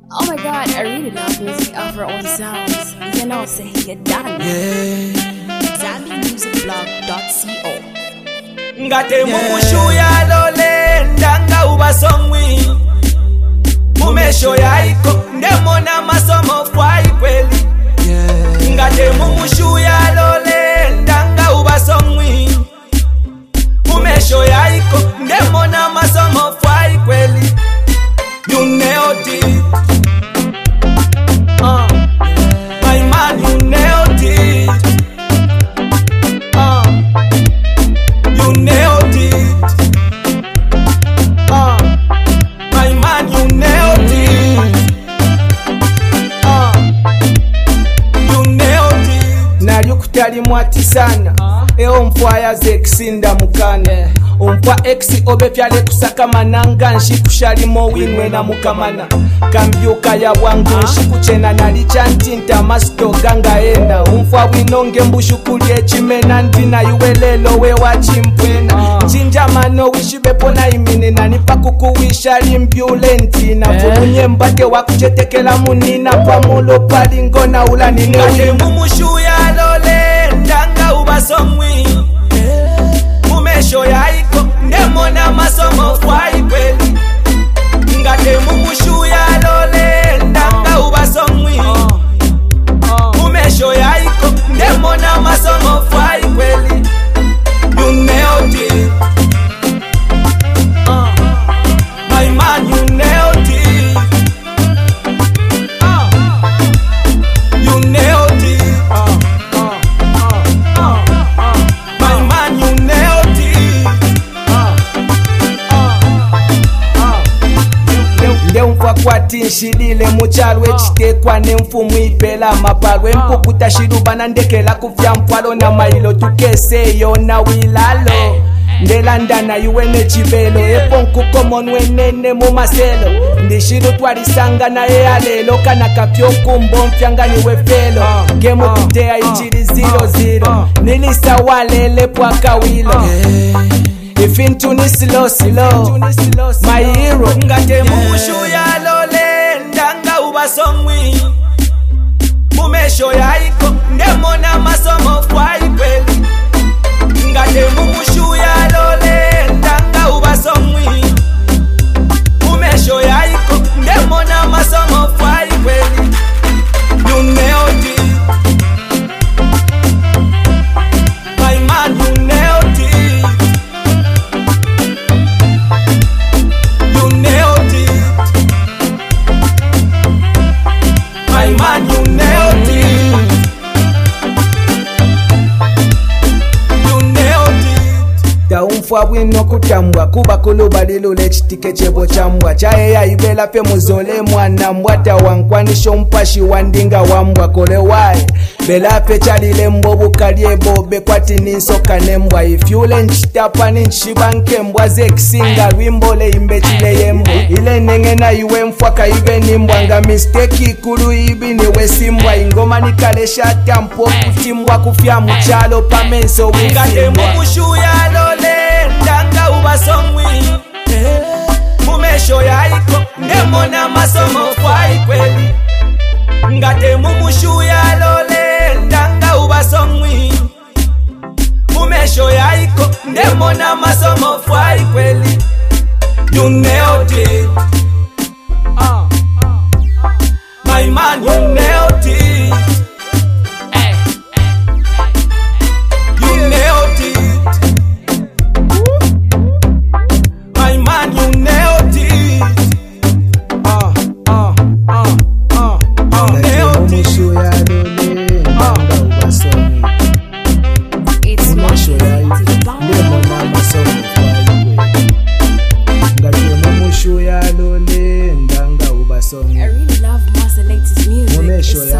Oh my god, I really love music of our own sounds. You know, say you're done. Yeah. ZambiMusicBlog.co. Ngate mumushu ya lole ndanga ubasongwi mumesho ya iko ndemona masomo fwai kweli. Ngate mumushu ya lole ndanga ubasongwi mumesho ya iko ndemona masomo fwai kweli. You nailed it. My man, you nailed it. You nailed it. My man, you nailed it. You nailed it. Nali kutali mwati sana. Eo mfwaya zekisinda mukane. Umpwa exi obepyale kusaka mananga nshikushali winwe na mukamana kambyuka ya wangu nshikuchena nalicha ntinta masito ganga enda umfwa winonge mbushukulie chimena ndina yuwelelo we wachimpwena chinjamano wishibepo na imini nanipa kukuwisha limbyule ntina vumunye mbate wakuchetekela munina pamulo palingona ulanini ngate mumushu ya lole ndanga ubasomwi mumesho ya iko ndemona masomo fwai kweli. Ngate mumushu ya lole ndanga ubasomwi mumesho ya iko ndemona masomo fwai kweli. You nailed it. My man, you nailed it. You nailed it. My man, you nailed it. Ndemfwa kwati nshidile muchalwe chitekwa nemfumu ipela mapalwe mpukuta shidubana ndekela kufya mpwalo na mailo tukeseyo na wilalo ndelandana yuwene chibelo epo nkukomonwe nene mumaselo ndishiru twalisanga na alelo kana kapyo kumbo mfyangani wefelo gemo kutea ichiri 0-0 nilisa walele pwa kawilo ifintu ni slow my hero. Ngate mumushu ya lole ndanga ubasongwi mumesho ya iko ndemona masomo fwai kweli. Ngate mumushu ya lole ndanga ubasongwi mumesho ya iko ndemona masomo fwai kweli. You nailed it. My man, you nailed it. You nailed it. My man, you nailed it. You nailed it. Taumfwa bwino kutambwa kuba kuluba lilule chitike chebo chambwa chaye ya ibela pe muzole mwana mbwata wankwanisho mpashi wandinga wambwa kole wae bela pe chalile mbobu kalie bobe kwati ninsoka nembwa ifyule nchitapa ninchibanke mbwa zekisinga lwimbole imbetile yembo ile nenge na iwe mfwaka ibe nimbwa nga mistake ikulu ibi niwe simbwa ingoma nikalesha tampo kutimbwa kufya mchalo pamenso wisimbwa. Ngate mumushu ya lole ndanga ubasongwi mumesho ya iko ndemona masomo fwai kweli. Ngate mumushu ya lole ndanga ubasongwi mumesho ya iko ndemona masomo fwai kweli. You nailed it. My man, you nailed it. You nailed it. My man, you nailed it. You nailed it. It's Show ya lole ndanga ubasongi. I really love Master Latest music. Mumesho ya